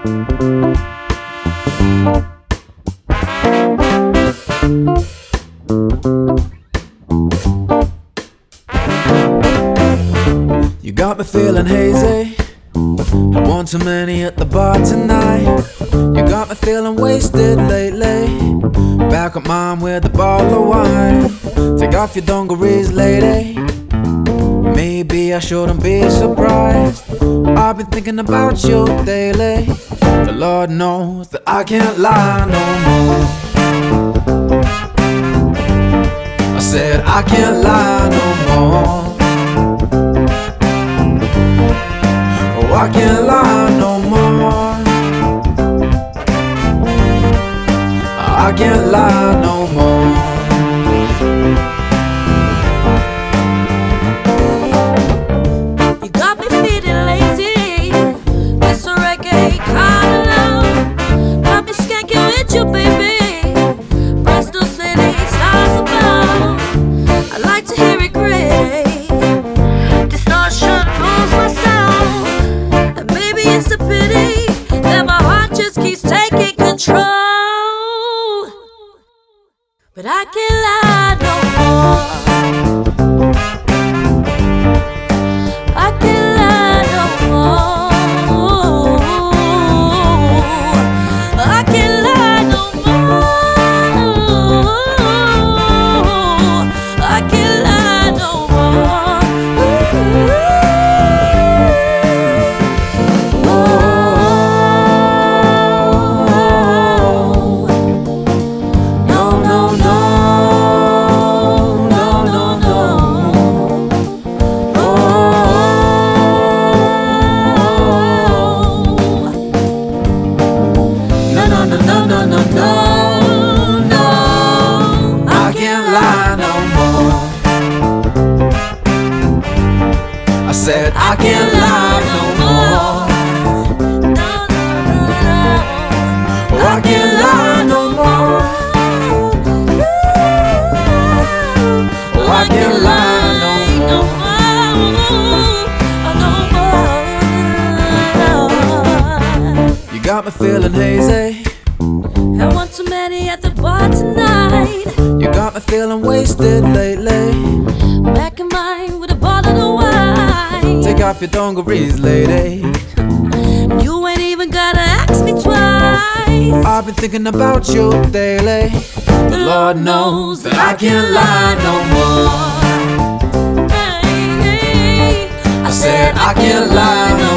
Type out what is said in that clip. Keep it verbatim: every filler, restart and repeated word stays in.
You got me feeling hazy. I want too many at the bar tonight. You got me feeling wasted lately. Back at mine with a bottle of wine. Take off your dungarees, lady. Maybe I shouldn't be surprised. I've been thinking about you daily. The Lord knows that I can't lie no more. I said I can't lie no more. Oh, I can't lie no more. I can't lie no more. You got me feeling lazy. It's a reggae kind of love. Got me skanking with you, baby. Bristol City stars above. I like to hear it gray. Distortion moves my sound. And maybe it's a pity that my heart just keeps taking control. But I can't lie no more. I can't lie no more. I can't lie no more. I can't lie no more. No, no, no. I said I can't lie no more. No, no, no, no. Oh, I can't lie no more. Oh, I can't lie no more. You got me feeling hazy. I want too many at the bar tonight. You got me feeling wasted lately. Back in mine with a bottle of wine. Take off your dungarees, lady. You ain't even gotta ask me twice. I've been thinking about you daily. The Lord knows that I can't lie no more. Hey, hey, I said I can't lie no more.